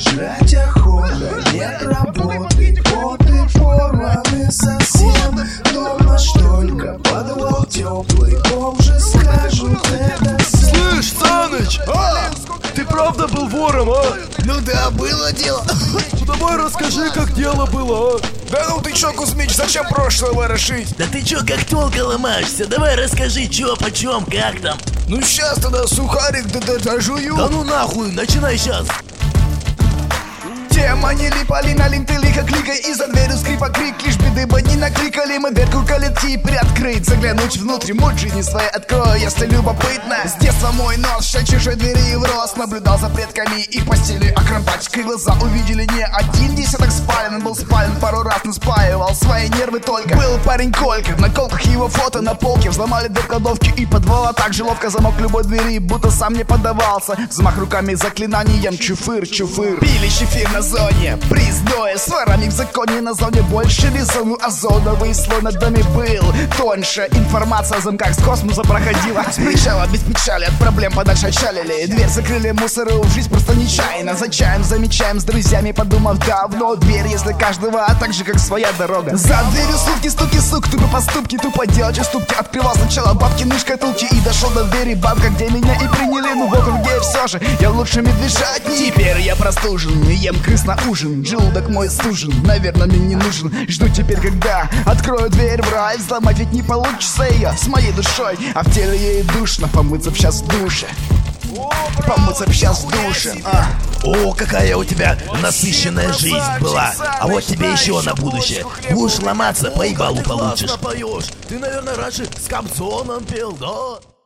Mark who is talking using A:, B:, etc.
A: Жрать охота, нет работы, коты порваны совсем. Дома ж только подвал теплый, бомжи скажут это всем.
B: Слышь, Саныч, ты правда был вором, а?
C: Ну да, было дело.
B: Ну давай расскажи, как дело было, а?
C: Да ну ты чё, Кузьмич, зачем прошлое ворошить?
D: Да ты чё как толка ломаешься? Давай расскажи, чё, почем, как там.
C: Ну сейчас тогда сухарик дожую.
D: Да ну нахуй, начинай сейчас.
C: Тема не липали на ленты, лихо кликай, и за дверью скрипа крик. Лишь беды бы не накликали, мы дверку калитки приоткрыть. Заглянуть внутрь, муть жизни своей открою, если любопытно. С детства мой нос, шаг чужой двери в рост. Наблюдал за предками их постели, акробатические глаза увидели не один десяток спален. Он был спален пару раз, но спаивал свои нервы только. Был парень Колька, на колках его фото на полке. Взломали дверь кладовки и подвала, так же ловко замок любой двери, будто сам не поддавался. Взмах руками заклинанием, чуфыр, чуфыр. Пили чефир на зоне, приз доя, с ворами в законе на зоне. Больше резону озоновый слой над нами был тоньше. Информация о замках с космоса проходила. С причала без печали, от проблем подальше отчалили. Дверь закрыли, мусоры в жизнь просто нечаянно. За чаем замечаем с друзьями, подумав давно. Дверь, если каждого, а так же как своя дорога. За дверью сутки, стуки, сук, тупо поступки, тупо делать уступки. Открывал сначала бабкины шкатулки и дошел до двери бабка, где меня и приняли. Ну вот где все же, я лучше медвежатник. Теперь я простужен, не ем крыс на ужин. Желудок мой стужен, наверное, мне не нужен. Жду теперь, когда открою дверь в рай. Взломать ведь не получится ее с моей душой, а в теле ей душно. Помыться б сейчас в душе, помыться б сейчас в душе.
D: О, какая у тебя насыщенная жизнь была. А вот тебе еще на будущее. Будешь ломаться, по ебалу получишь.
B: Ты, наверное, раньше с Кобзоном пел, да?